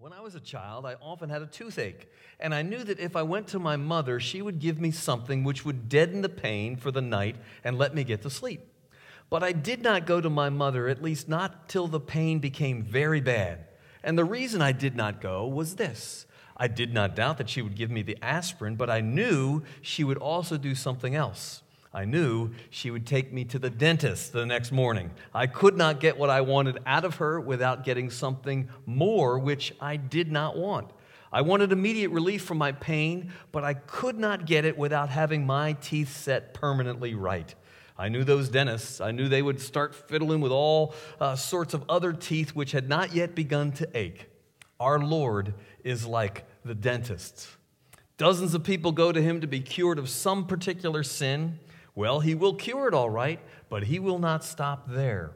When I was a child, I often had a toothache, and I knew that if I went to my mother, she would give me something which would deaden the pain for the night and let me get to sleep. But I did not go to my mother, at least not till the pain became very bad. And the reason I did not go was this. I did not doubt that she would give me the aspirin, but I knew she would also do something else. I knew she would take me to the dentist the next morning. I could not get what I wanted out of her without getting something more, which I did not want. I wanted immediate relief from my pain, but I could not get it without having my teeth set permanently right. I knew those dentists. I knew they would start fiddling with all sorts of other teeth which had not yet begun to ache. Our Lord is like the dentist. Dozens of people go to him to be cured of some particular sin. Well, he will cure it all right, but he will not stop there.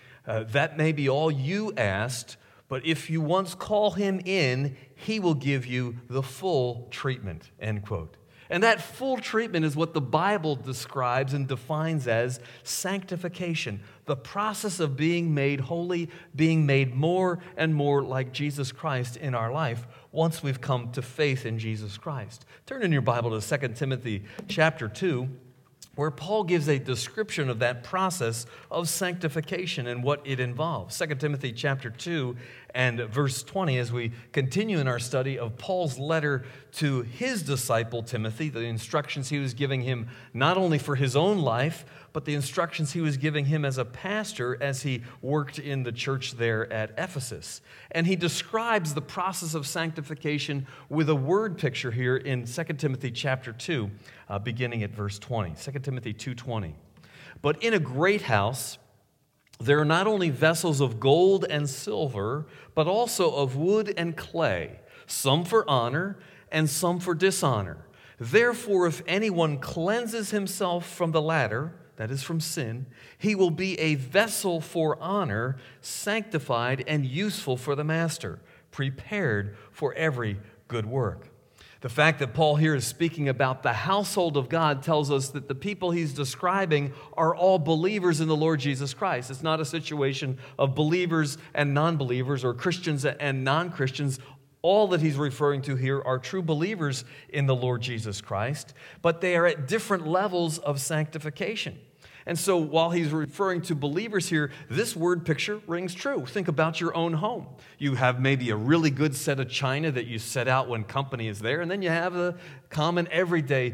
That may be all you asked, but if you once call him in, he will give you the full treatment, end quote. And that full treatment is what the Bible describes and defines as sanctification, the process of being made holy, being made more and more like Jesus Christ in our life once we've come to faith in Jesus Christ. Turn in your Bible to 2 Timothy chapter 2. Where Paul gives a description of that process of sanctification and what it involves. 2 Timothy chapter 2 and verse 20, as we continue in our study of Paul's letter to his disciple Timothy, the instructions he was giving him not only for his own life, but the instructions he was giving him as a pastor as he worked in the church there at Ephesus. And he describes the process of sanctification with a word picture here in 2 Timothy chapter 2, beginning at verse 20. 2 Timothy 2:20. But in a great house there are not only vessels of gold and silver, but also of wood and clay, some for honor and some for dishonor. Therefore, if anyone cleanses himself from the latter, that is from sin, he will be a vessel for honor, sanctified and useful for the master, prepared for every good work. The fact that Paul here is speaking about the household of God tells us that the people he's describing are all believers in the Lord Jesus Christ. It's not a situation of believers and non-believers or Christians and non-Christians. All that he's referring to here are true believers in the Lord Jesus Christ, but they are at different levels of sanctification. And so while he's referring to believers here, this word picture rings true. Think about your own home. You have maybe a really good set of china that you set out when company is there, and then you have the common everyday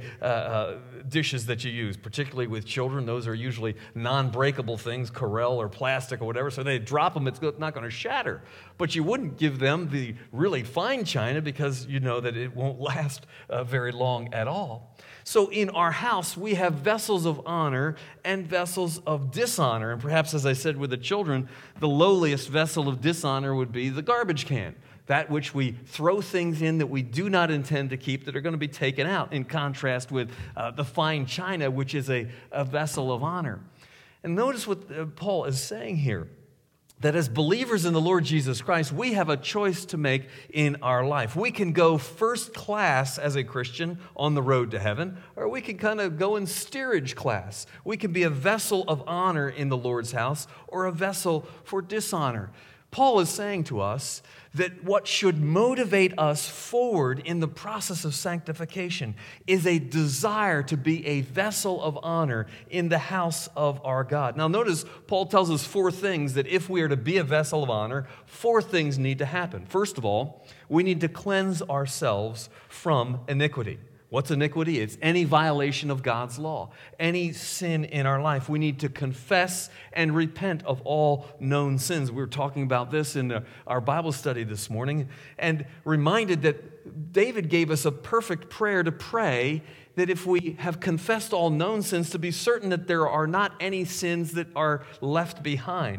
dishes that you use, particularly with children. Those are usually non-breakable things, Corelle or plastic or whatever, so they drop them, it's not going to shatter. But you wouldn't give them the really fine china because you know that it won't last very long at all. So in our house, we have vessels of honor and vessels of dishonor. And perhaps, as I said with the children, the lowliest vessel of dishonor would be the garbage can, that which we throw things in that we do not intend to keep that are going to be taken out, in contrast with the fine china, which is a vessel of honor. And notice what Paul is saying here. That as believers in the Lord Jesus Christ, we have a choice to make in our life. We can go first class as a Christian on the road to heaven, or we can kind of go in steerage class. We can be a vessel of honor in the Lord's house or a vessel for dishonor. Paul is saying to us that what should motivate us forward in the process of sanctification is a desire to be a vessel of honor in the house of our God. Now notice, Paul tells us four things that if we are to be a vessel of honor, four things need to happen. First of all, we need to cleanse ourselves from iniquity. What's iniquity? It's any violation of God's law, any sin in our life. We need to confess and repent of all known sins. We were talking about this in our Bible study this morning and reminded that David gave us a perfect prayer to pray that if we have confessed all known sins, to be certain that there are not any sins that are left behind.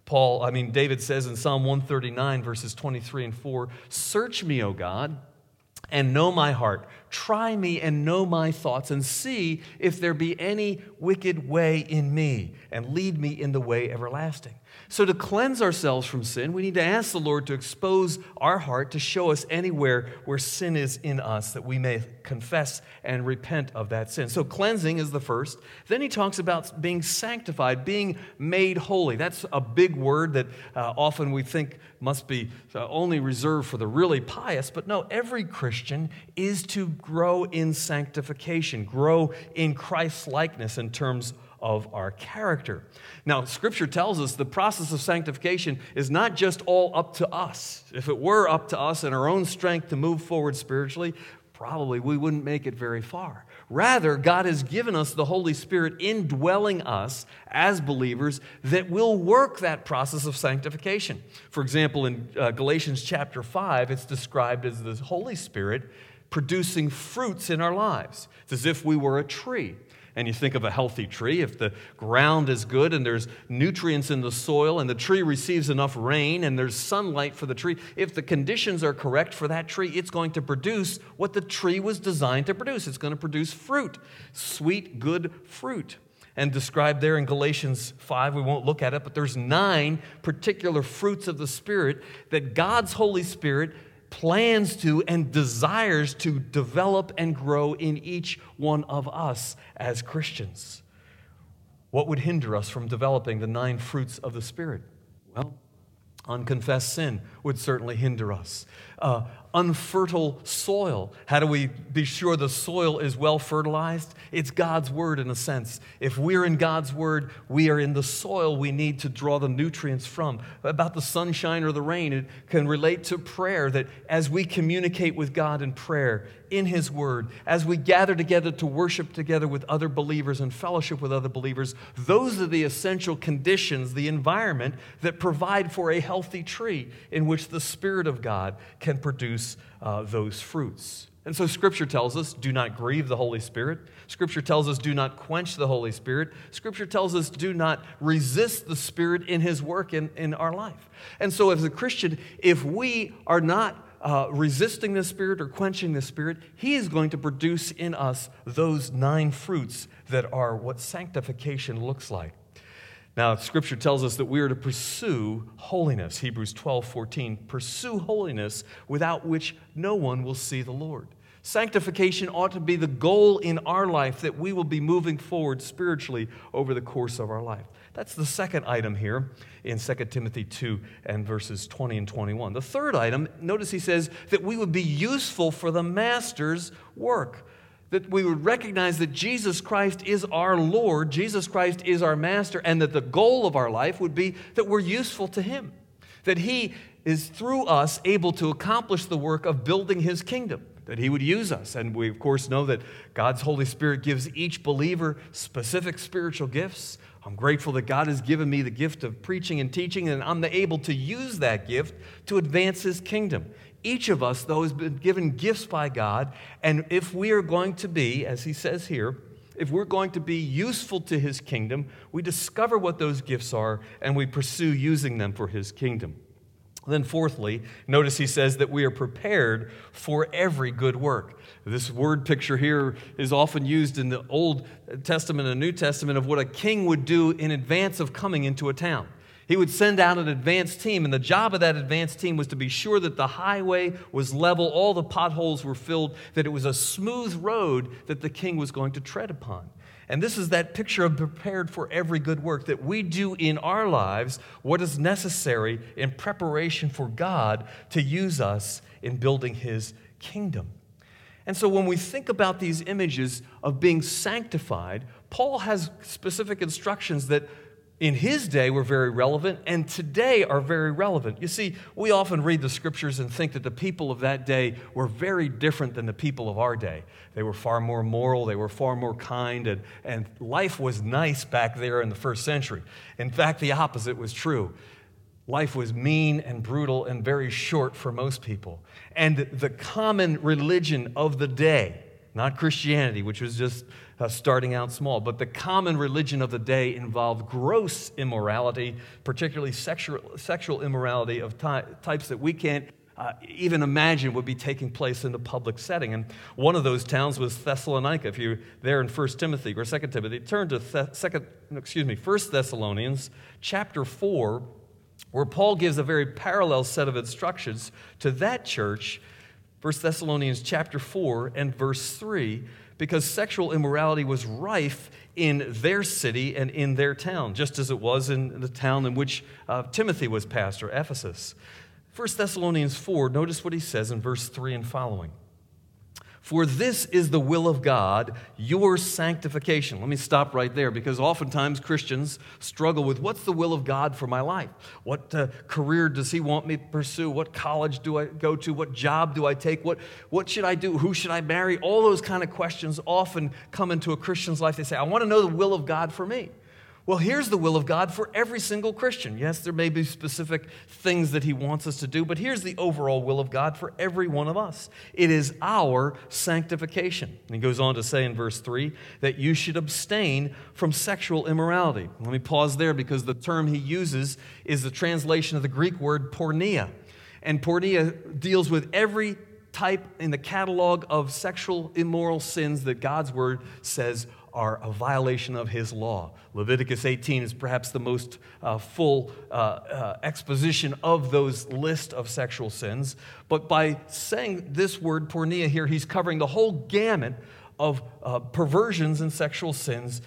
David says in Psalm 139, verses 23 and 4, "Search me, O God, and know my heart. Try me and know my thoughts, and see if there be any wicked way in me, and lead me in the way everlasting." So to cleanse ourselves from sin, we need to ask the Lord to expose our heart, to show us anywhere where sin is in us, that we may confess and repent of that sin. So cleansing is the first. Then he talks about being sanctified, being made holy. That's a big word that often we think must be only reserved for the really pious. But no, every Christian is to grow in sanctification, grow in Christ's likeness in terms of our character. Now, Scripture tells us the process of sanctification is not just all up to us. If it were up to us in our own strength to move forward spiritually, probably we wouldn't make it very far. Rather, God has given us the Holy Spirit indwelling us as believers that will work that process of sanctification. For example, in Galatians chapter 5, it's described as the Holy Spirit producing fruits in our lives. It's as if we were a tree. And you think of a healthy tree, if the ground is good and there's nutrients in the soil and the tree receives enough rain and there's sunlight for the tree, if the conditions are correct for that tree, it's going to produce what the tree was designed to produce. It's going to produce fruit, sweet, good fruit. And described there in Galatians 5, we won't look at it, but there's 9 particular fruits of the Spirit that God's Holy Spirit plans to and desires to develop and grow in each one of us as Christians. What would hinder us from developing the 9 fruits of the Spirit? Well, unconfessed sin would certainly hinder us. Unfertile soil. How do we be sure the soil is well fertilized? It's God's Word in a sense. If we're in God's Word, we are in the soil we need to draw the nutrients from. About the sunshine or the rain, it can relate to prayer, that as we communicate with God in prayer, in His Word, as we gather together to worship together with other believers and fellowship with other believers, those are the essential conditions, the environment that provide for a healthy tree in which the Spirit of God can produce those fruits. And so Scripture tells us, do not grieve the Holy Spirit. Scripture tells us, do not quench the Holy Spirit. Scripture tells us, do not resist the Spirit in His work in our life. And so as a Christian, if we are not resisting the Spirit or quenching the Spirit, He is going to produce in us those 9 fruits that are what sanctification looks like. Now, Scripture tells us that we are to pursue holiness. Hebrews 12:14, pursue holiness without which no one will see the Lord. Sanctification ought to be the goal in our life, that we will be moving forward spiritually over the course of our life. That's the second item here in 2 Timothy 2 and verses 20 and 21. The third item, notice he says that we would be useful for the Master's work. That we would recognize that Jesus Christ is our Lord, Jesus Christ is our Master, and that the goal of our life would be that we're useful to Him. That He is, through us, able to accomplish the work of building His kingdom. That He would use us. And we, of course, know that God's Holy Spirit gives each believer specific spiritual gifts. I'm grateful that God has given me the gift of preaching and teaching, and I'm able to use that gift to advance His kingdom. Each of us, though, has been given gifts by God, and if we are going to be, as he says here, if we're going to be useful to His kingdom, we discover what those gifts are, and we pursue using them for His kingdom. Then fourthly, notice he says that we are prepared for every good work. This word picture here is often used in the Old Testament and New Testament of what a king would do in advance of coming into a town. He would send out an advance team, and the job of that advance team was to be sure that the highway was level, all the potholes were filled, that it was a smooth road that the king was going to tread upon. And this is that picture of prepared for every good work, that we do in our lives what is necessary in preparation for God to use us in building His kingdom. And so when we think about these images of being sanctified, Paul has specific instructions that in his day were very relevant, and today are very relevant. You see, we often read the Scriptures and think that the people of that day were very different than the people of our day. They were far more moral, they were far more kind, and life was nice back there in the first century. In fact, the opposite was true. Life was mean and brutal and very short for most people. And the common religion of the day, not Christianity, which was just starting out small, but the common religion of the day involved gross immorality, particularly sexual immorality of types that we can't even imagine would be taking place in the public setting. And one of those towns was Thessalonica. If you're there in 1 Timothy or 2 Timothy, turn to 1 Thessalonians chapter 4, where Paul gives a very parallel set of instructions to that church, 1 Thessalonians chapter 4 and verse 3, because sexual immorality was rife in their city and in their town, just as it was in the town in which Timothy was pastor, Ephesus. 1 Thessalonians 4, notice what he says in verse 3 and following. For this is the will of God, your sanctification. Let me stop right there, because oftentimes Christians struggle with, what's the will of God for my life? What career does he want me to pursue? What college do I go to? What job do I take? What should I do? Who should I marry? All those kind of questions often come into a Christian's life. They say, I want to know the will of God for me. Well, here's the will of God for every single Christian. Yes, there may be specific things that he wants us to do, but here's the overall will of God for every one of us. It is our sanctification. And he goes on to say in verse 3 that you should abstain from sexual immorality. Let me pause there, because the term he uses is the translation of the Greek word porneia. And porneia deals with every type in the catalog of sexual immoral sins that God's word says are a violation of his law. Leviticus 18 is perhaps the most full exposition of those list of sexual sins. But by saying this word, porneia, here, he's covering the whole gamut of perversions and sexual sins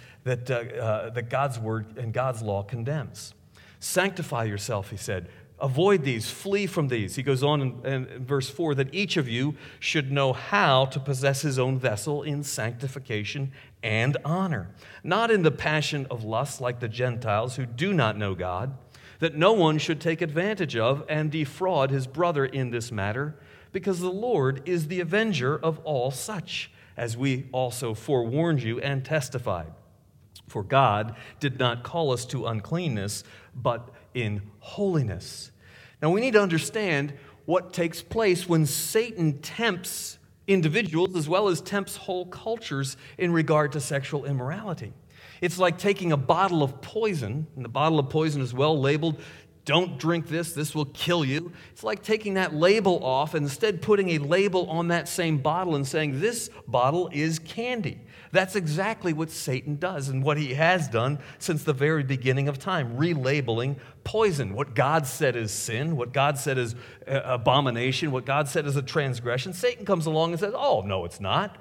that God's word and God's law condemns. Sanctify yourself, he said. Avoid these, flee from these. He goes on in verse 4 that each of you should know how to possess his own vessel in sanctification and honor, not in the passion of lust like the Gentiles who do not know God, that no one should take advantage of and defraud his brother in this matter, because the Lord is the avenger of all such, as we also forewarned you and testified. For God did not call us to uncleanness, but in holiness. Now, we need to understand what takes place when Satan tempts individuals as well as tempts whole cultures in regard to sexual immorality. It's like taking a bottle of poison, and the bottle of poison is well labeled, don't drink this will kill you. It's like taking that label off and instead putting a label on that same bottle and saying, this bottle is candy. That's exactly what Satan does and what he has done since the very beginning of time, relabeling poison. What God said is sin, what God said is abomination, what God said is a transgression. Satan comes along and says, oh, no, it's not.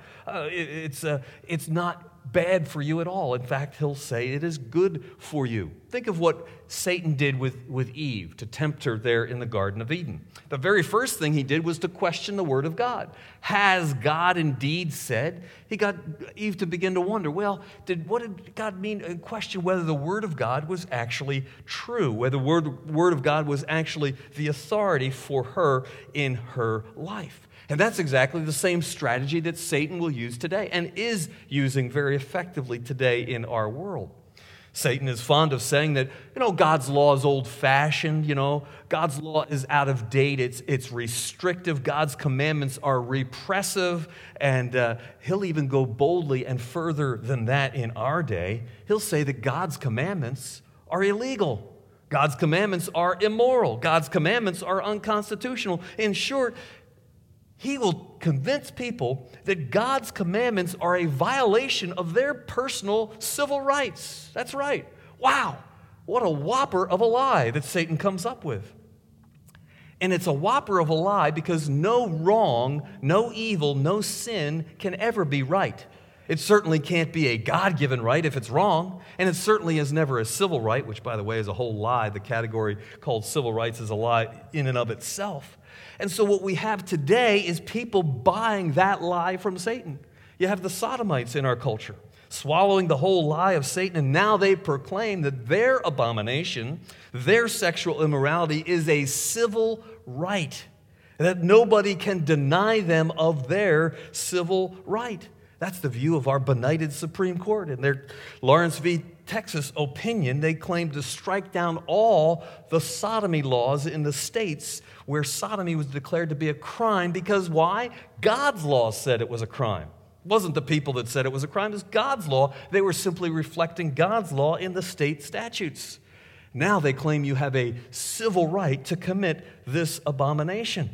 It's not bad for you at all. In fact, he'll say it is good for you. Think of what Satan did with Eve to tempt her there in the Garden of Eden. The very first thing he did was to question the Word of God. Has God indeed said? He got Eve to begin to wonder, well, what did God mean? And question whether the Word of God was actually true, whether the Word of God was actually the authority for her in her life. And that's exactly the same strategy that Satan will use today and is using very effectively today in our world. Satan is fond of saying that, God's law is old-fashioned, God's law is out of date, it's restrictive, God's commandments are repressive, and he'll even go boldly and further than that in our day. He'll say that God's commandments are illegal. God's commandments are immoral. God's commandments are unconstitutional. In short, he will convince people that God's commandments are a violation of their personal civil rights. That's right. Wow, what a whopper of a lie that Satan comes up with. And it's a whopper of a lie because no wrong, no evil, no sin can ever be right. It certainly can't be a God-given right if it's wrong, and it certainly is never a civil right, which, by the way, is a whole lie. The category called civil rights is a lie in and of itself. And so what we have today is people buying that lie from Satan. You have the sodomites in our culture, swallowing the whole lie of Satan, and now they proclaim that their abomination, their sexual immorality is a civil right, that nobody can deny them of their civil right. That's the view of our benighted Supreme Court. In their Lawrence v. Texas opinion, they claim to strike down all the sodomy laws in the states where sodomy was declared to be a crime because why? God's law said it was a crime. It wasn't the people that said it was a crime, it was God's law. They were simply reflecting God's law in the state statutes. Now they claim you have a civil right to commit this abomination.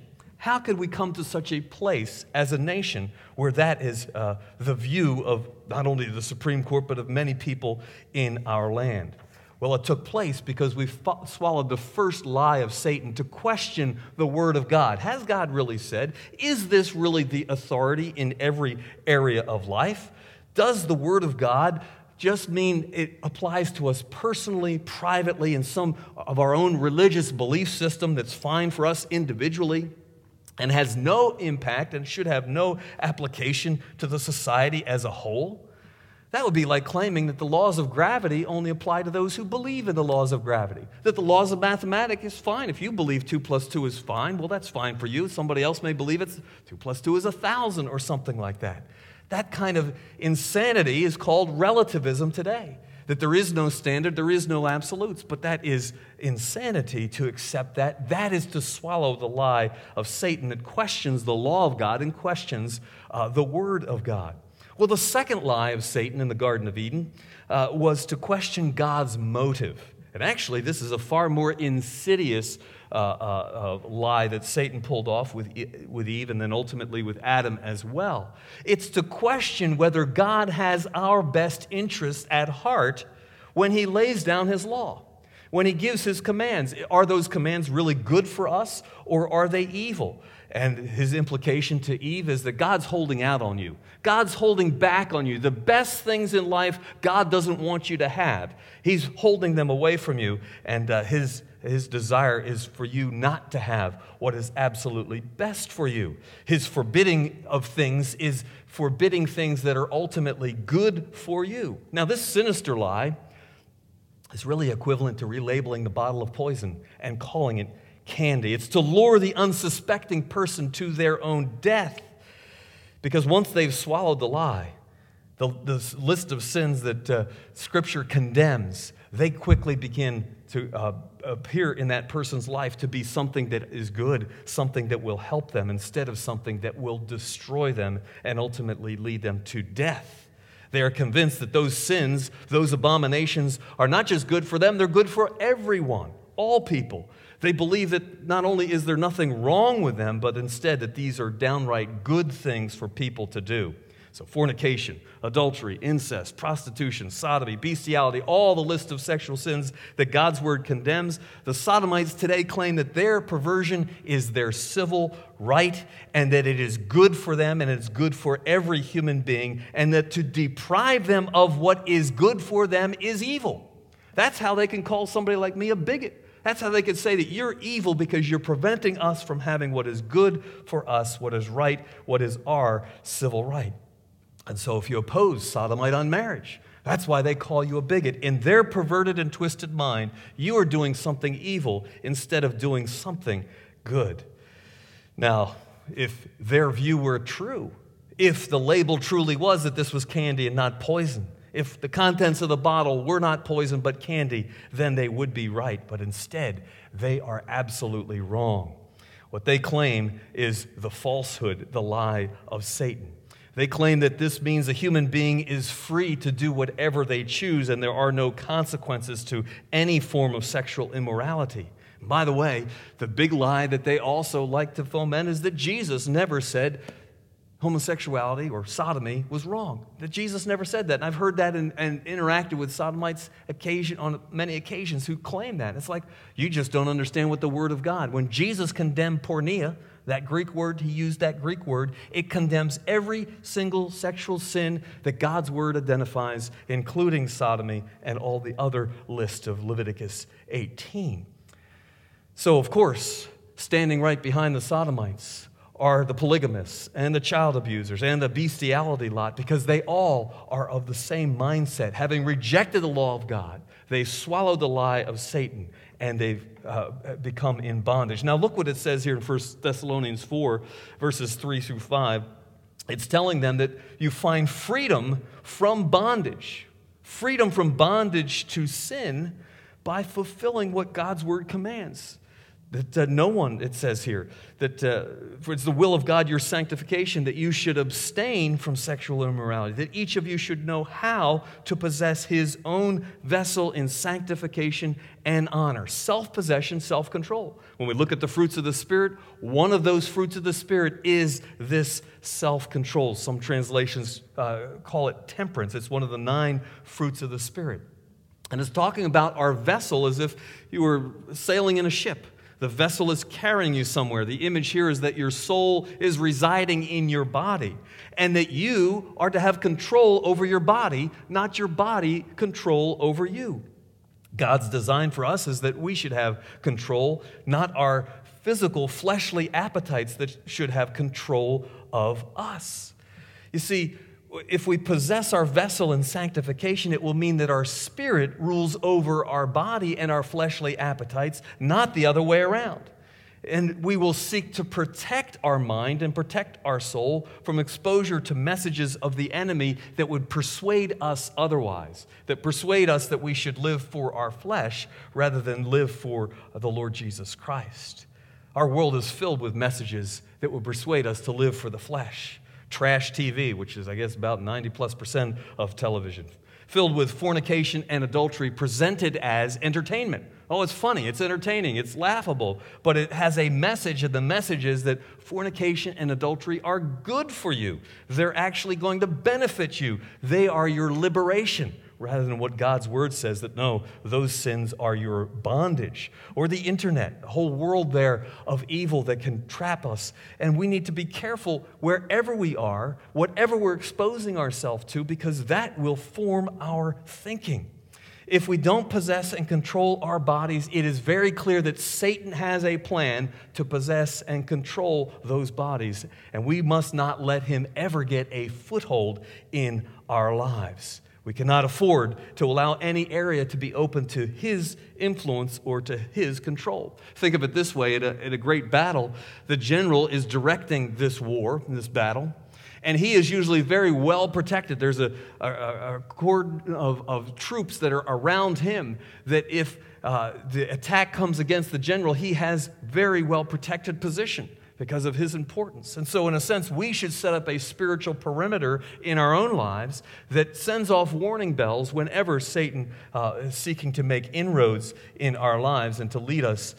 How could we come to such a place as a nation where that is the view of not only the Supreme Court, but of many people in our land? Well, it took place because we swallowed the first lie of Satan to question the Word of God. Has God really said? Is this really the authority in every area of life? Does the Word of God just mean it applies to us personally, privately, in some of our own religious belief system that's fine for us individually and has no impact and should have no application to the society as a whole? That would be like claiming that the laws of gravity only apply to those who believe in the laws of gravity. That the laws of mathematics is fine. If you believe 2 plus 2 is fine, well, that's fine for you. Somebody else may believe it's 2 plus 2 is 1,000 or something like that. That kind of insanity is called relativism today. That there is no standard, there is no absolutes. But that is insanity to accept that. That is to swallow the lie of Satan that questions the law of God and questions the Word of God. Well, the second lie of Satan in the Garden of Eden was to question God's motive. And actually, this is a far more insidious lie that Satan pulled off with Eve and then ultimately with Adam as well. It's to question whether God has our best interests at heart when he lays down his law, when he gives his commands. Are those commands really good for us or are they evil? And his implication to Eve is that God's holding out on you. God's holding back on you. The best things in life God doesn't want you to have. He's holding them away from you, and his desire is for you not to have what is absolutely best for you. His forbidding of things is forbidding things that are ultimately good for you. Now, this sinister lie is really equivalent to relabeling the bottle of poison and calling it candy. It's to lure the unsuspecting person to their own death. Because once they've swallowed the lie, the list of sins that Scripture condemns, they quickly begin to appear in that person's life to be something that is good, something that will help them, instead of something that will destroy them and ultimately lead them to death. They are convinced that those sins, those abominations, are not just good for them, they're good for everyone, all people. They believe that not only is there nothing wrong with them, but instead that these are downright good things for people to do. So fornication, adultery, incest, prostitution, sodomy, bestiality, all the list of sexual sins that God's Word condemns. The Sodomites today claim that their perversion is their civil right and that it is good for them and it's good for every human being, and that to deprive them of what is good for them is evil. That's how they can call somebody like me a bigot. That's how they could say that you're evil because you're preventing us from having what is good for us, what is right, what is our civil right. And so if you oppose sodomite on marriage, that's why they call you a bigot. In their perverted and twisted mind, you are doing something evil instead of doing something good. Now, if their view were true, if the label truly was that this was candy and not poison, if the contents of the bottle were not poison but candy, then they would be right. But instead, they are absolutely wrong. What they claim is the falsehood, the lie of Satan. They claim that this means a human being is free to do whatever they choose and there are no consequences to any form of sexual immorality. By the way, the big lie that they also like to foment is that Jesus never said homosexuality or sodomy was wrong. That Jesus never said that. And I've heard that and interacted with sodomites on many occasions who claim that. It's like, you just don't understand what the Word of God. When Jesus condemned porneia, that Greek word, he used that Greek word, it condemns every single sexual sin that God's Word identifies, including sodomy and all the other list of Leviticus 18. So, of course, standing right behind the sodomites are the polygamists and the child abusers and the bestiality lot, because they all are of the same mindset. Having rejected the law of God, they swallowed the lie of Satan and they've become in bondage. Now look what it says here in 1 Thessalonians 4, verses 3 through 5. It's telling them that you find freedom from bondage to sin by fulfilling what God's Word commands. That no one, it says here, that for it's the will of God, your sanctification, that you should abstain from sexual immorality, that each of you should know how to possess his own vessel in sanctification and honor. Self-possession, self-control. When we look at the fruits of the Spirit, one of those fruits of the Spirit is this self-control. Some translations call it temperance. It's one of the 9 fruits of the Spirit. And it's talking about our vessel as if you were sailing in a ship. The vessel is carrying you somewhere. The image here is that your soul is residing in your body, and that you are to have control over your body, not your body control over you. God's design for us is that we should have control, not our physical, fleshly appetites that should have control of us. You see, if we possess our vessel in sanctification, it will mean that our spirit rules over our body and our fleshly appetites, not the other way around. And we will seek to protect our mind and protect our soul from exposure to messages of the enemy that would persuade us otherwise, that persuade us that we should live for our flesh rather than live for the Lord Jesus Christ. Our world is filled with messages that would persuade us to live for the flesh. Trash TV, which is, I guess, about 90+% of television, filled with fornication and adultery presented as entertainment. Oh, it's funny, it's entertaining, it's laughable, but it has a message, and the message is that fornication and adultery are good for you. They're actually going to benefit you. They are your liberation, rather than what God's word says, that no, those sins are your bondage. Or the internet, a whole world there of evil that can trap us. And we need to be careful wherever we are, whatever we're exposing ourselves to, because that will form our thinking. If we don't possess and control our bodies, it is very clear that Satan has a plan to possess and control those bodies. And we must not let him ever get a foothold in our lives. We cannot afford to allow any area to be open to his influence or to his control. Think of it this way, at a great battle, the general is directing this war, this battle, and he is usually very well protected. There's a cordon of troops that are around him that if the attack comes against the general, he has very well protected position because of his importance. And so in a sense, we should set up a spiritual perimeter in our own lives that sends off warning bells whenever Satan is seeking to make inroads in our lives and to lead us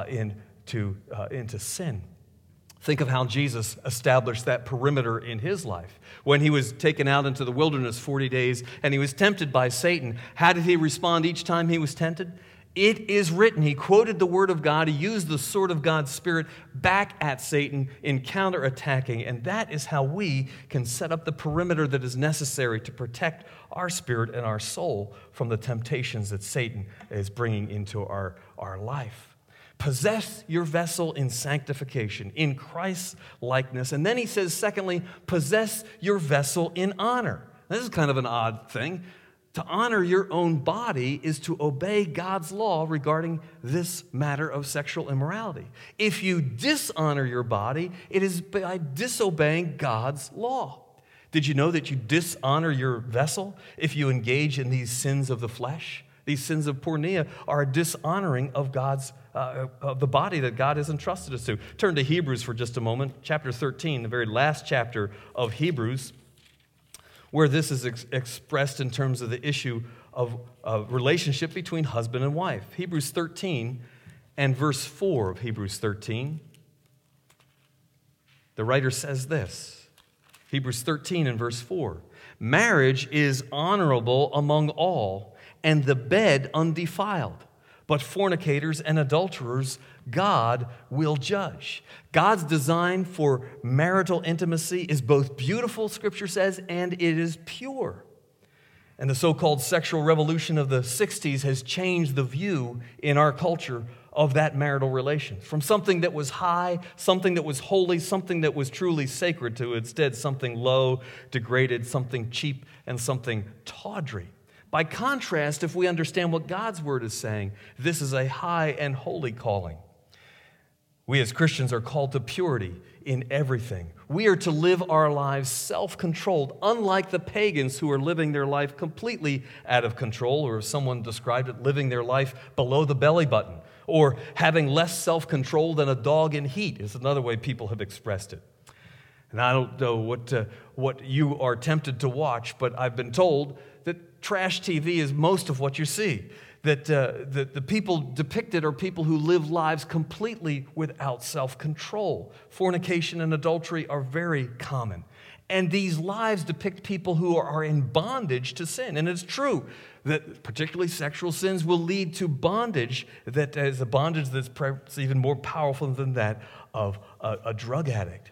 into sin. Think of how Jesus established that perimeter in his life. When he was taken out into the wilderness 40 days and he was tempted by Satan, how did he respond each time he was tempted? It is written. He quoted the word of God. He used the sword of God's Spirit back at Satan in counterattacking. And that is how we can set up the perimeter that is necessary to protect our spirit and our soul from the temptations that Satan is bringing into our life. Possess your vessel in sanctification, in Christ's likeness. And then he says, secondly, possess your vessel in honor. This is kind of an odd thing. To honor your own body is to obey God's law regarding this matter of sexual immorality. If you dishonor your body, it is by disobeying God's law. Did you know that you dishonor your vessel if you engage in these sins of the flesh? These sins of porneia are a dishonoring of of the body that God has entrusted us to. Turn to Hebrews for just a moment, chapter 13, the very last chapter of Hebrews, where this is expressed in terms of the issue of relationship between husband and wife. Hebrews 13 and verse 4 of Hebrews 13. The writer says this, Hebrews 13 and verse 4, marriage is honorable among all, and the bed undefiled. But fornicators and adulterers, God will judge. God's design for marital intimacy is both beautiful, Scripture says, and it is pure. And the so-called sexual revolution of the 60s has changed the view in our culture of that marital relation. From something that was high, something that was holy, something that was truly sacred to instead something low, degraded, something cheap, and something tawdry. By contrast, if we understand what God's word is saying, this is a high and holy calling. We as Christians are called to purity in everything. We are to live our lives self-controlled, unlike the pagans who are living their life completely out of control, or as someone described it, living their life below the belly button, Or having less self-control than a dog in heat is another way people have expressed it. And I don't know what you are tempted to watch, but I've been told that trash TV is most of what you see. That the people depicted are people who live lives completely without self-control. Fornication and adultery are very common. And these lives depict people who are in bondage to sin. And it's true that particularly sexual sins will lead to bondage that is a bondage that's perhaps even more powerful than that of a drug addict.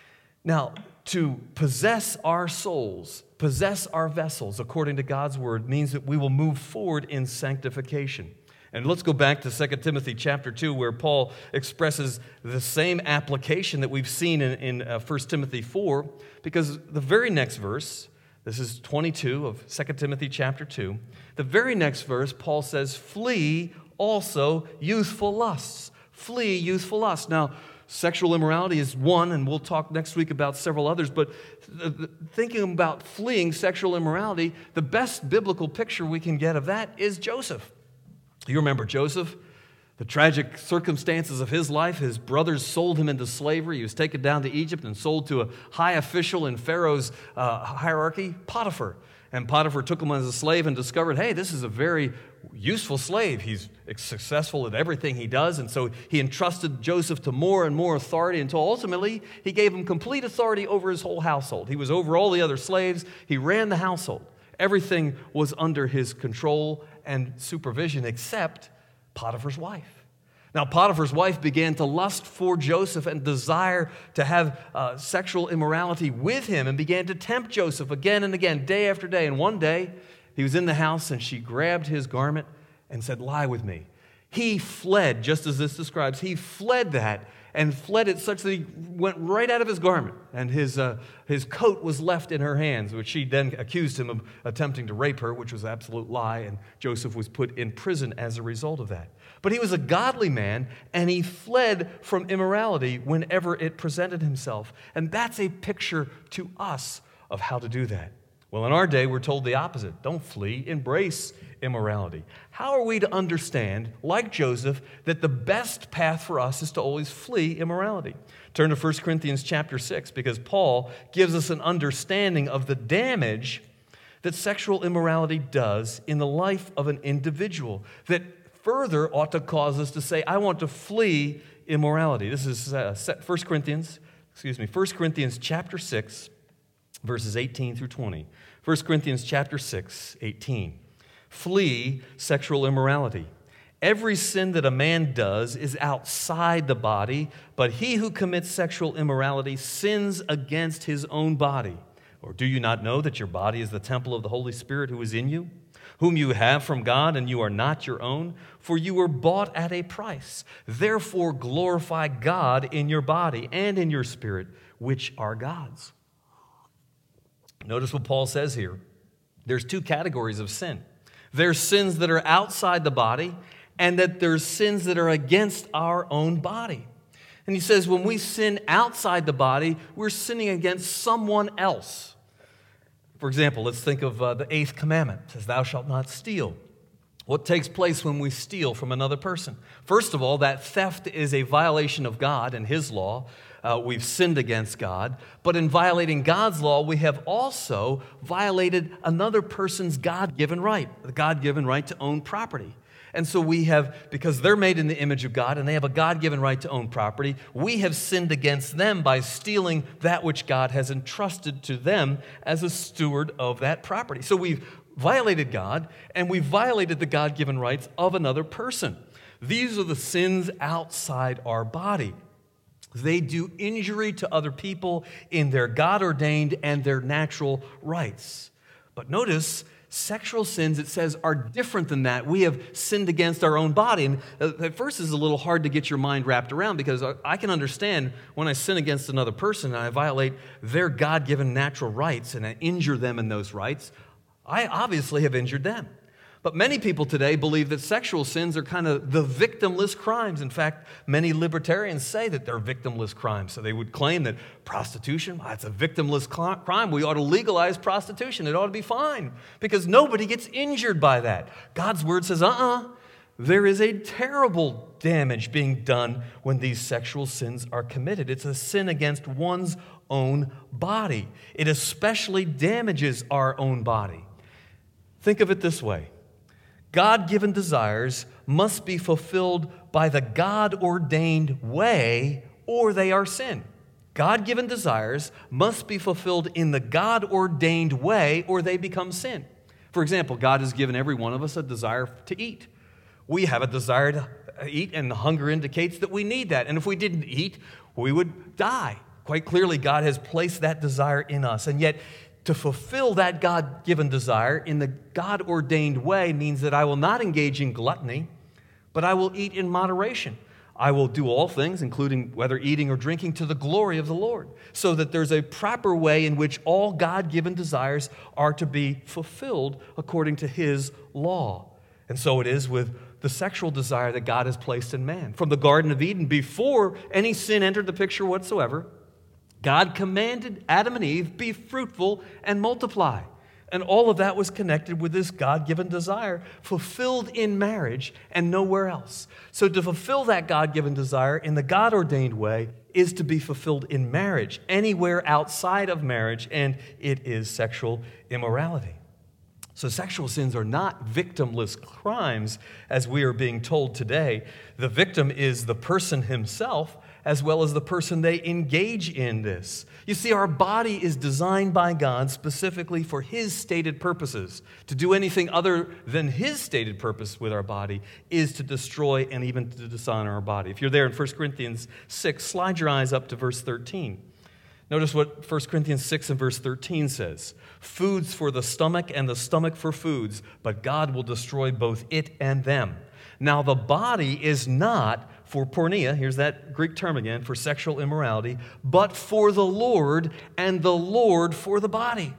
Now, to possess our souls, possess our vessels according to God's word means that we will move forward in sanctification. And let's go back to 2 Timothy chapter 2 where Paul expresses the same application that we've seen in 1 Timothy 4, because the very next verse, this is 22 of 2 Timothy chapter 2, the very next verse Paul says, flee also youthful lusts. Flee youthful lusts. Now, sexual immorality is one, and we'll talk next week about several others, but thinking about fleeing sexual immorality, the best biblical picture we can get of that is Joseph. You remember Joseph, the tragic circumstances of his life. His brothers sold him into slavery. He was taken down to Egypt and sold to a high official in Pharaoh's hierarchy, Potiphar. And Potiphar took him as a slave and discovered, hey, this is a very useful slave. He's successful at everything he does. And so he entrusted Joseph to more and more authority until ultimately he gave him complete authority over his whole household. He was over all the other slaves. He ran the household. Everything was under his control and supervision except Potiphar's wife. Now, Potiphar's wife began to lust for Joseph and desire to have sexual immorality with him and began to tempt Joseph again and again, day after day. And one day, he was in the house and she grabbed his garment and said, lie with me. He fled, just as this describes, he fled that and fled it such that he went right out of his garment, and his coat was left in her hands, which she then accused him of attempting to rape her, which was an absolute lie, and Joseph was put in prison as a result of that. But he was a godly man, and he fled from immorality whenever it presented himself. And that's a picture to us of how to do that. Well, in our day, we're told the opposite. Don't flee, embrace immorality. How are we to understand, like Joseph, that the best path for us is to always flee immorality? Turn to 1 Corinthians chapter 6, because Paul gives us an understanding of the damage that sexual immorality does in the life of an individual that further ought to cause us to say, I want to flee immorality. This is 1 Corinthians chapter 6, verses 18 through 20. 1 Corinthians chapter 6, 18. Flee sexual immorality. Every sin that a man does is outside the body, but he who commits sexual immorality sins against his own body. Or do you not know that your body is the temple of the Holy Spirit who is in you, whom you have from God, and you are not your own? For you were bought at a price. Therefore glorify God in your body and in your spirit, which are God's. Notice what Paul says here. There's two categories of sin. There's sins that are outside the body, and that there's sins that are against our own body. And he says when we sin outside the body, we're sinning against someone else. For example, let's think of the 8th commandment. It says, thou shalt not steal. What takes place when we steal from another person? First of all, that theft is a violation of God and His law. We've sinned against God. But in violating God's law, we have also violated another person's God-given right, the God-given right to own property. And so we have, because they're made in the image of God and they have a God-given right to own property, we have sinned against them by stealing that which God has entrusted to them as a steward of that property. So we've violated God, and we've violated the God-given rights of another person. These are the sins outside our body. They do injury to other people in their God-ordained and their natural rights. But notice, sexual sins, it says, are different than that. We have sinned against our own body. And at first, it's a little hard to get your mind wrapped around, because I can understand when I sin against another person and I violate their God-given natural rights and I injure them in those rights, I obviously have injured them. But many people today believe that sexual sins are kind of the victimless crimes. In fact, many libertarians say that they're victimless crimes. So they would claim that prostitution, it's a victimless crime. We ought to legalize prostitution. It ought to be fine because nobody gets injured by that. God's word says, there is a terrible damage being done when these sexual sins are committed. It's a sin against one's own body. It especially damages our own body. Think of it this way. God-given desires must be fulfilled by the God-ordained way, or they are sin. God-given desires must be fulfilled in the God-ordained way, or they become sin. For example, God has given every one of us a desire to eat. We have a desire to eat, and hunger indicates that we need that. And if we didn't eat, we would die. Quite clearly, God has placed that desire in us. And yet, to fulfill that God-given desire in the God-ordained way means that I will not engage in gluttony, but I will eat in moderation. I will do all things, including whether eating or drinking, to the glory of the Lord, so that there's a proper way in which all God-given desires are to be fulfilled according to His law. And so it is with the sexual desire that God has placed in man. From the Garden of Eden, before any sin entered the picture whatsoever, God commanded Adam and Eve, be fruitful and multiply. And all of that was connected with this God-given desire, fulfilled in marriage and nowhere else. So to fulfill that God-given desire in the God-ordained way is to be fulfilled in marriage. Anywhere outside of marriage, and it is sexual immorality. So sexual sins are not victimless crimes, as we are being told today. The victim is the person himself, as well as the person they engage in this. You see, our body is designed by God specifically for His stated purposes. To do anything other than His stated purpose with our body is to destroy and even to dishonor our body. If you're there in 1 Corinthians 6, slide your eyes up to verse 13. Notice what 1 Corinthians 6 and verse 13 says. Foods for the stomach and the stomach for foods, but God will destroy both it and them. Now the body is not for porneia, here's that Greek term again, for sexual immorality, but for the Lord, and the Lord for the body.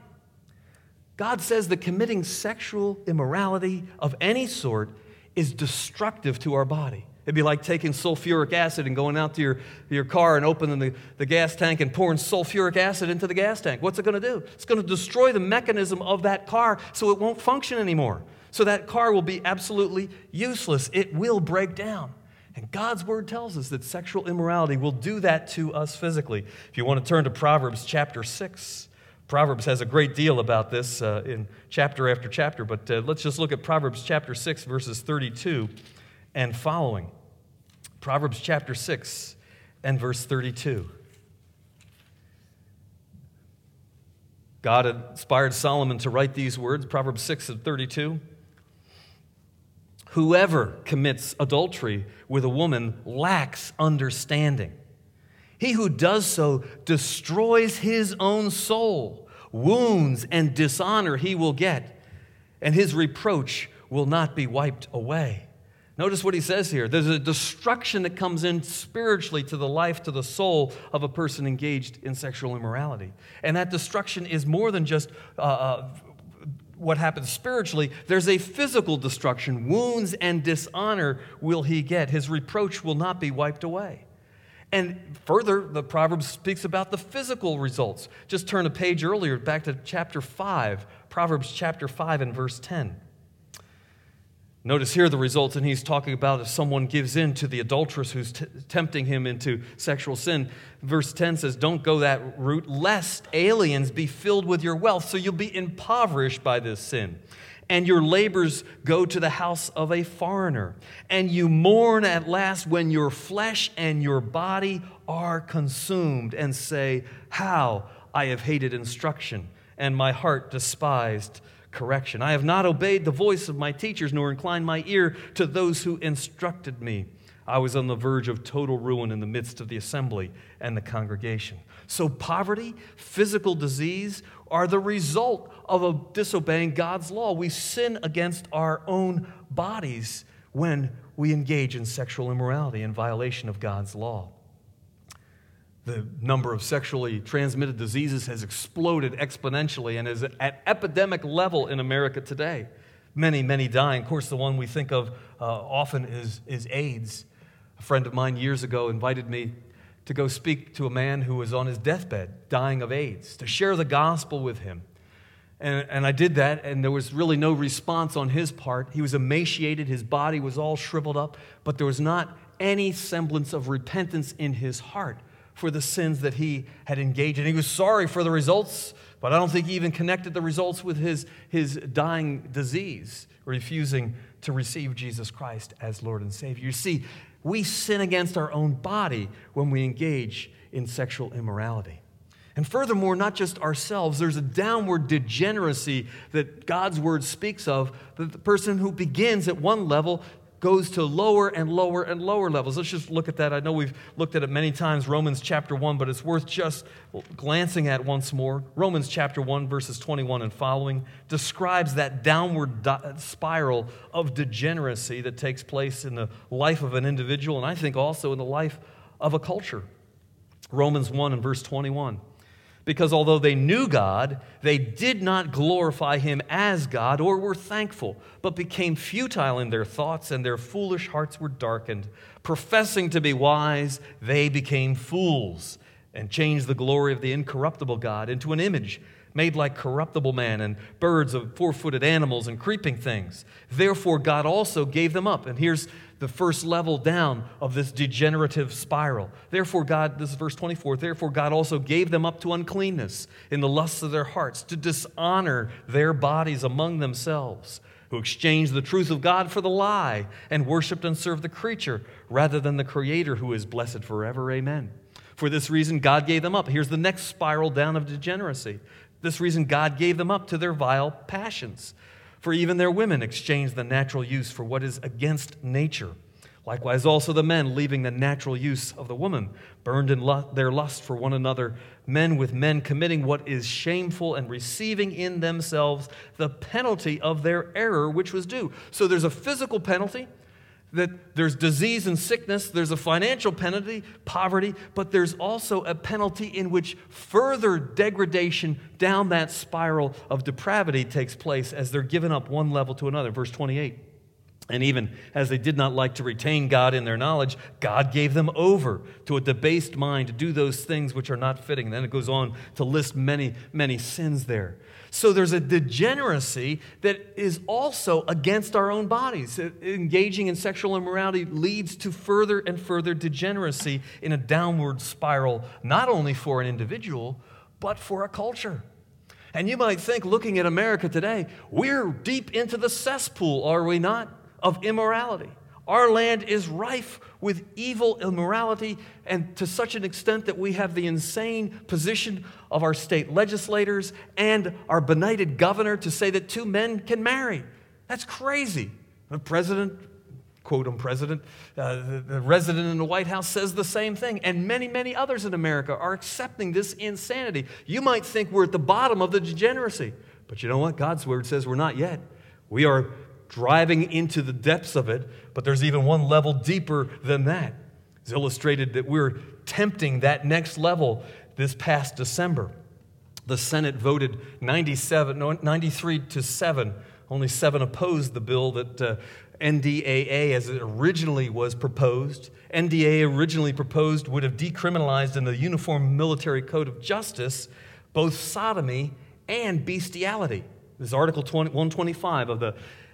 God says that committing sexual immorality of any sort is destructive to our body. It'd be like taking sulfuric acid and going out to your car and opening the gas tank and pouring sulfuric acid into the gas tank. What's it going to do? It's going to destroy the mechanism of that car so it won't function anymore. So that car will be absolutely useless. It will break down. And God's Word tells us that sexual immorality will do that to us physically. If you want to turn to Proverbs chapter 6, Proverbs has a great deal about this in chapter after chapter, but let's just look at Proverbs chapter 6, verses 32 and following. Proverbs chapter 6 and verse 32. God inspired Solomon to write these words, Proverbs 6 and 32. Whoever commits adultery with a woman lacks understanding. He who does so destroys his own soul. Wounds and dishonor he will get, and his reproach will not be wiped away. Notice what he says here. There's a destruction that comes in spiritually to the life, to the soul of a person engaged in sexual immorality. And that destruction is more than just what happens spiritually. There's a physical destruction. Wounds and dishonor will he get. His reproach will not be wiped away. And further, the Proverbs speaks about the physical results. Just turn a page earlier, back to chapter 5, Proverbs chapter 5 and verse 10. Notice here the results, and he's talking about if someone gives in to the adulteress who's tempting him into sexual sin. Verse 10 says, don't go that route, lest aliens be filled with your wealth, so you'll be impoverished by this sin. And your labors go to the house of a foreigner. And you mourn at last when your flesh and your body are consumed, and say, how I have hated instruction, and my heart despised correction. I have not obeyed the voice of my teachers, nor inclined my ear to those who instructed me. I was on the verge of total ruin in the midst of the assembly and the congregation. So poverty, physical disease are the result of disobeying God's law. We sin against our own bodies when we engage in sexual immorality in violation of God's law. The number of sexually transmitted diseases has exploded exponentially and is at epidemic level in America today. Many, many dying. Of course, the one we think of often is AIDS. A friend of mine years ago invited me to go speak to a man who was on his deathbed, dying of AIDS, to share the gospel with him. And I did that, and there was really no response on his part. He was emaciated, his body was all shriveled up, but there was not any semblance of repentance in his heart for the sins that he had engaged in. He was sorry for the results, but I don't think he even connected the results with his dying disease, refusing to receive Jesus Christ as Lord and Savior. You see, we sin against our own body when we engage in sexual immorality. And furthermore, not just ourselves, there's a downward degeneracy that God's Word speaks of, that the person who begins at one level goes to lower and lower and lower levels. Let's just look at that. I know we've looked at it many times, Romans chapter 1, but it's worth just glancing at once more. Romans chapter 1, verses 21 and following describes that downward spiral of degeneracy that takes place in the life of an individual, and I think also in the life of a culture. Romans 1 and verse 21. Because although they knew God, they did not glorify Him as God or were thankful, but became futile in their thoughts, and their foolish hearts were darkened. Professing to be wise, they became fools and changed the glory of the incorruptible God into an image made like corruptible man and birds of four-footed animals and creeping things. Therefore, God also gave them up. And here's the first level down of this degenerative spiral. Therefore, God, this is verse 24, therefore God also gave them up to uncleanness in the lusts of their hearts, to dishonor their bodies among themselves, who exchanged the truth of God for the lie and worshiped and served the creature rather than the Creator, who is blessed forever. Amen. For this reason, God gave them up. Here's the next spiral down of degeneracy. This reason, God gave them up to their vile passions. For even their women exchanged the natural use for what is against nature. Likewise also the men, leaving the natural use of the woman, burned in their lust for one another, men with men committing what is shameful and receiving in themselves the penalty of their error which was due. So there's a physical penalty, that there's disease and sickness, there's a financial penalty, poverty, but there's also a penalty in which further degradation down that spiral of depravity takes place as they're given up one level to another. Verse 28. And even as they did not like to retain God in their knowledge, God gave them over to a debased mind to do those things which are not fitting. And then it goes on to list many, many sins there. So there's a degeneracy that is also against our own bodies. Engaging in sexual immorality leads to further and further degeneracy in a downward spiral, not only for an individual, but for a culture. And you might think, looking at America today, we're deep into the cesspool, are we not, of immorality. Our land is rife with evil immorality, and to such an extent that we have the insane position of our state legislators and our benighted governor to say that two men can marry. That's crazy. The president, quote president, the resident in the White House says the same thing, and many, many others in America are accepting this insanity. You might think we're at the bottom of the degeneracy, but you know what? God's word says we're not yet. We are driving into the depths of it, but there's even one level deeper than that. It's illustrated that we're tempting that next level this past December. The Senate voted 93 to 7. Only 7 opposed the bill that NDAA, as it originally was proposed. NDAA originally proposed would have decriminalized in the Uniform Military Code of Justice both sodomy and bestiality. This is Article 125 of the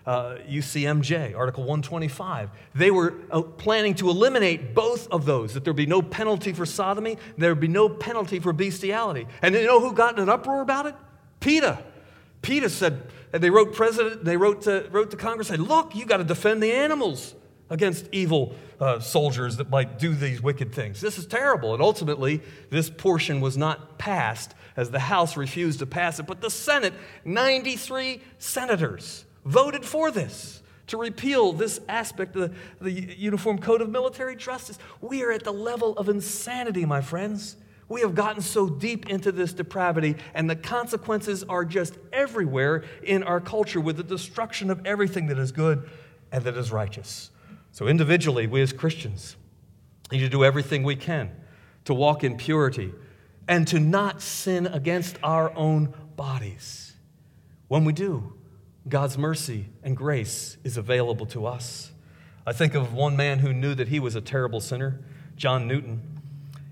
UCMJ, Article 125. They were planning to eliminate both of those, that there be no penalty for sodomy, there be no penalty for bestiality. And you know who got in an uproar about it? PETA. PETA said, and they wrote to Congress, said, look, you got to defend the animals against evil soldiers that might do these wicked things. This is terrible. And ultimately, this portion was not passed as the House refused to pass it. But the Senate, 93 senators voted for this, to repeal this aspect of the Uniform Code of Military Justice. We are at the level of insanity, my friends. We have gotten so deep into this depravity, and the consequences are just everywhere in our culture with the destruction of everything that is good and that is righteous. So individually, we as Christians need to do everything we can to walk in purity and to not sin against our own bodies. When we do, God's mercy and grace is available to us. I think of one man who knew that he was a terrible sinner, John Newton.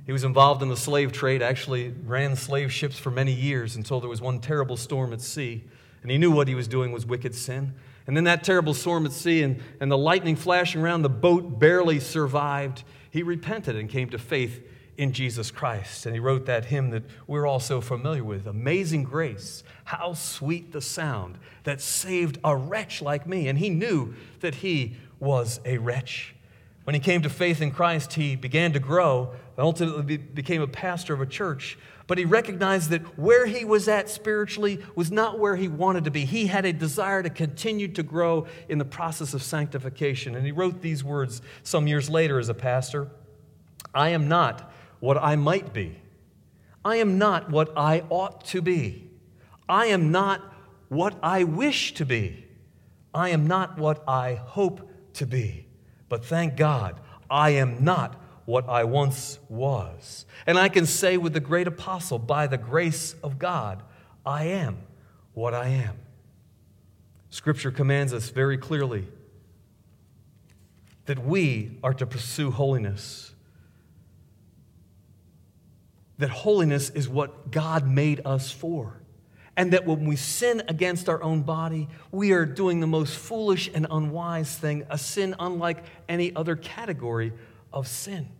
He was involved in the slave trade, actually ran slave ships for many years until there was one terrible storm at sea. And he knew what he was doing was wicked sin. And then that terrible storm at sea and the lightning flashing around, the boat barely survived. He repented and came to faith in Jesus Christ. And he wrote that hymn that we're all so familiar with, Amazing Grace, how sweet the sound that saved a wretch like me. And he knew that he was a wretch. When he came to faith in Christ, he began to grow and ultimately became a pastor of a church. But he recognized that where he was at spiritually was not where he wanted to be. He had a desire to continue to grow in the process of sanctification. And he wrote these words some years later as a pastor: I am not what I might be. I am not what I ought to be. I am not what I wish to be. I am not what I hope to be. But thank God, I am not what I once was. And I can say with the great apostle, by the grace of God, I am what I am. Scripture commands us very clearly that we are to pursue holiness. That holiness is what God made us for. And that when we sin against our own body, we are doing the most foolish and unwise thing, a sin unlike any other category of sin.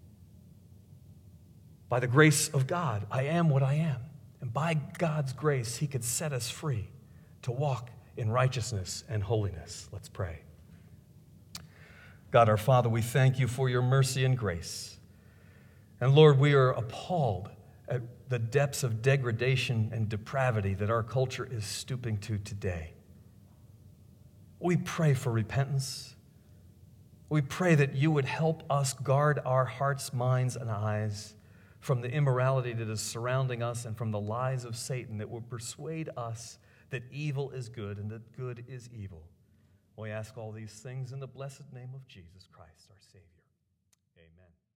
By the grace of God, I am what I am. And by God's grace, He could set us free to walk in righteousness and holiness. Let's pray. God our Father, we thank you for your mercy and grace. And Lord, we are appalled at the depths of degradation and depravity that our culture is stooping to today. We pray for repentance. We pray that you would help us guard our hearts, minds, and eyes from the immorality that is surrounding us and from the lies of Satan that will persuade us that evil is good and that good is evil. We ask all these things in the blessed name of Jesus Christ, our Savior. Amen.